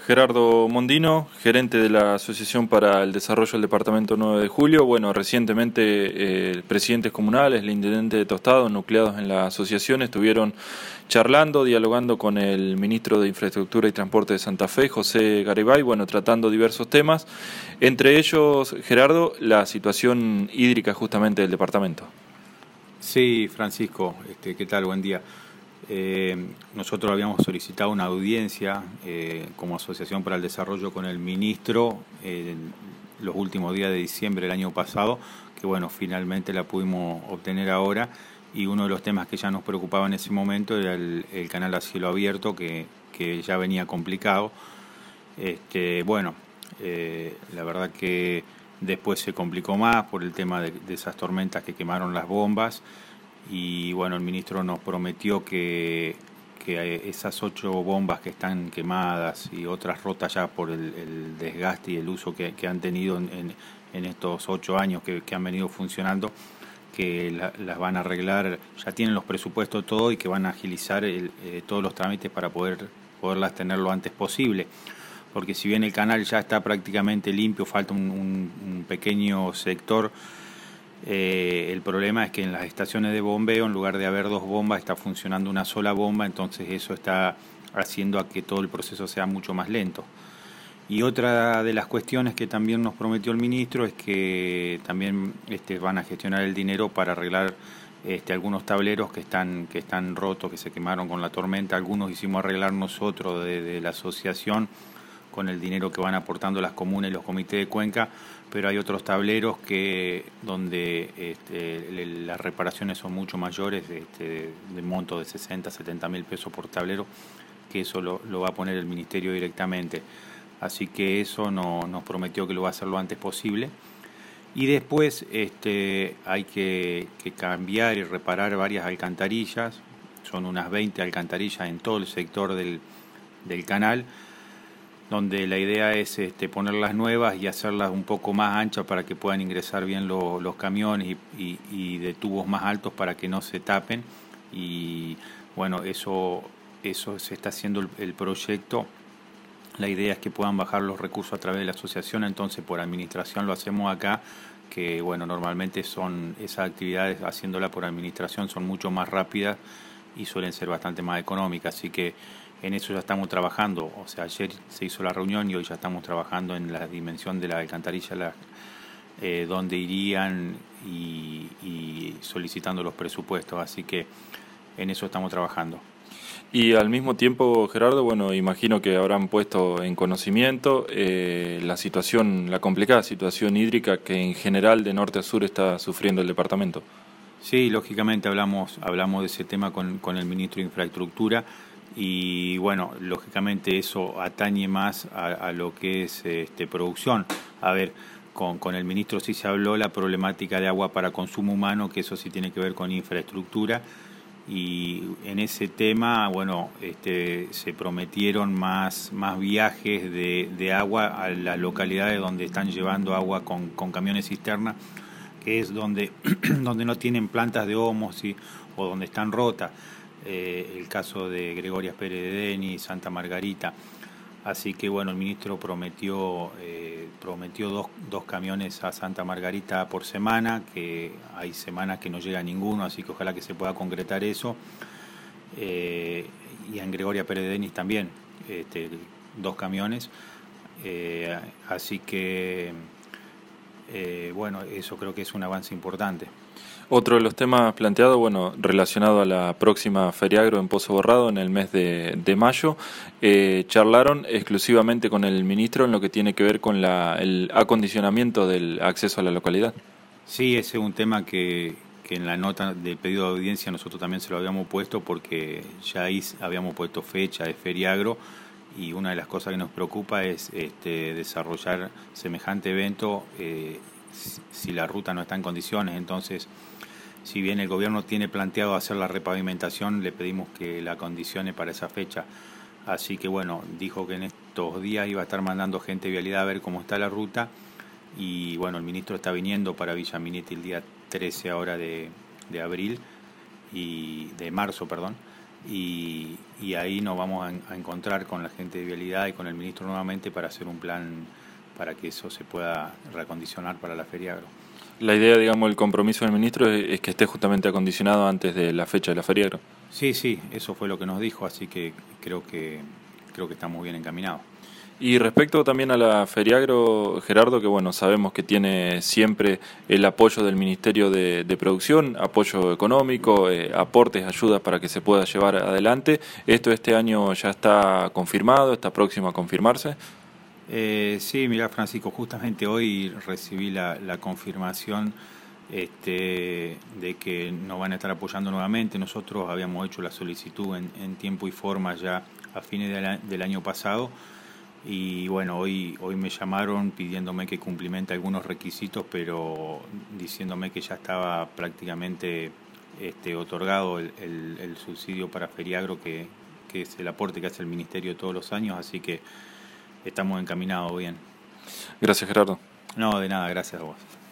Gerardo Mondino, gerente de la Asociación para el Desarrollo del Departamento 9 de Julio. Bueno, recientemente presidentes comunales, el intendente de Tostado, nucleados en la asociación, estuvieron charlando, dialogando con el ministro de Infraestructura y Transporte de Santa Fe, José Garibay, bueno, tratando diversos temas, entre ellos, Gerardo, la situación hídrica justamente del departamento. Sí, Francisco, ¿qué tal? Buen día. Nosotros habíamos solicitado una audiencia como Asociación para el Desarrollo con el ministro los últimos días de diciembre del año pasado, que bueno, finalmente la pudimos obtener ahora, y uno de los temas que ya nos preocupaba en ese momento era el canal a cielo abierto, que ya venía complicado. La verdad que después se complicó más por el tema de esas tormentas que quemaron las bombas. Y bueno, el ministro nos prometió que esas 8 bombas que están quemadas y otras rotas ya por el desgaste y el uso que han tenido en estos 8 años que han venido funcionando, que las van a arreglar, ya tienen los presupuestos todo, y que van a agilizar todos los trámites para poderlas tener lo antes posible. Porque si bien el canal ya está prácticamente limpio, falta un pequeño sector. El problema es que en las estaciones de bombeo, en lugar de haber 2 bombas, está funcionando una sola bomba, entonces eso está haciendo a que todo el proceso sea mucho más lento. Y otra de las cuestiones que también nos prometió el ministro es que también van a gestionar el dinero para arreglar algunos tableros que están rotos, que se quemaron con la tormenta. Algunos hicimos arreglar nosotros de la asociación con el dinero que van aportando las comunas y los comités de Cuenca, pero hay otros tableros donde las reparaciones son mucho mayores, de monto de 60, 70 mil pesos por tablero, que eso lo va a poner el ministerio directamente. Así que eso nos prometió que lo va a hacer lo antes posible. Y después hay que cambiar y reparar varias alcantarillas, son unas 20 alcantarillas en todo el sector del canal, donde la idea es ponerlas nuevas y hacerlas un poco más anchas para que puedan ingresar bien los camiones y de tubos más altos para que no se tapen. Y bueno, eso se está haciendo el proyecto. La idea es que puedan bajar los recursos a través de la asociación, entonces por administración lo hacemos acá, que bueno, normalmente son esas actividades, haciéndola por administración, son mucho más rápidas y suelen ser bastante más económicas, así que en eso ya estamos trabajando. O sea, ayer se hizo la reunión y hoy ya estamos trabajando en la dimensión de la alcantarilla, donde irían y solicitando los presupuestos, así que en eso estamos trabajando. Y al mismo tiempo, Gerardo, bueno, imagino que habrán puesto en conocimiento la complicada situación hídrica que en general de norte a sur está sufriendo el departamento. Sí, lógicamente hablamos de ese tema con el ministro de Infraestructura. Y bueno, lógicamente eso atañe más a lo que es producción. A ver, con el ministro sí se habló la problemática de agua para consumo humano, que eso sí tiene que ver con infraestructura. Y en ese tema, bueno, se prometieron más viajes de agua a las localidades donde están llevando agua con camiones cisterna, que es donde no tienen plantas de ohmos o donde están rotas. El caso de Gregoria Pérez de Denis, Santa Margarita. Así que bueno, el ministro prometió 2 camiones a Santa Margarita por semana, que hay semanas que no llega ninguno, así que ojalá que se pueda concretar eso. Y en Gregoria Pérez de Denis también, 2 camiones. Así que bueno, eso creo que es un avance importante. Otro de los temas planteados, bueno, relacionado a la próxima Feria Agro en Pozo Borrado en el mes de mayo, charlaron exclusivamente con el ministro en lo que tiene que ver con el acondicionamiento del acceso a la localidad. Sí, ese es un tema que en la nota del pedido de audiencia nosotros también se lo habíamos puesto, porque ya ahí habíamos puesto fecha de Feria Agro, y una de las cosas que nos preocupa es desarrollar semejante evento si la ruta no está en condiciones. Entonces, si bien el gobierno tiene planteado hacer la repavimentación, le pedimos que la condicione para esa fecha. Así que bueno, dijo que en estos días iba a estar mandando gente de vialidad a ver cómo está la ruta. Y bueno, el ministro está viniendo para Villa Minetti el día 13 ahora de marzo, perdón. y ahí nos vamos a encontrar con la gente de Vialidad y con el ministro nuevamente para hacer un plan para que eso se pueda reacondicionar para la Feria Agro. La idea, digamos, el compromiso del ministro es que esté justamente acondicionado antes de la fecha de la Feria Agro. Sí, eso fue lo que nos dijo, así que creo que estamos bien encaminados. Y respecto también a la Feriagro, Gerardo, que bueno, sabemos que tiene siempre el apoyo del Ministerio de Producción, apoyo económico, aportes, ayudas para que se pueda llevar adelante. ¿Esto este año ya está confirmado, está próximo a confirmarse? Sí, mira, Francisco, justamente hoy recibí la confirmación de que nos van a estar apoyando nuevamente. Nosotros habíamos hecho la solicitud en tiempo y forma ya a fines del año pasado. Y bueno, hoy me llamaron pidiéndome que cumplimente algunos requisitos, pero diciéndome que ya estaba prácticamente otorgado el subsidio para Feriagro, que es el aporte que hace el Ministerio todos los años, así que estamos encaminados bien. Gracias, Gerardo. No, de nada, gracias a vos.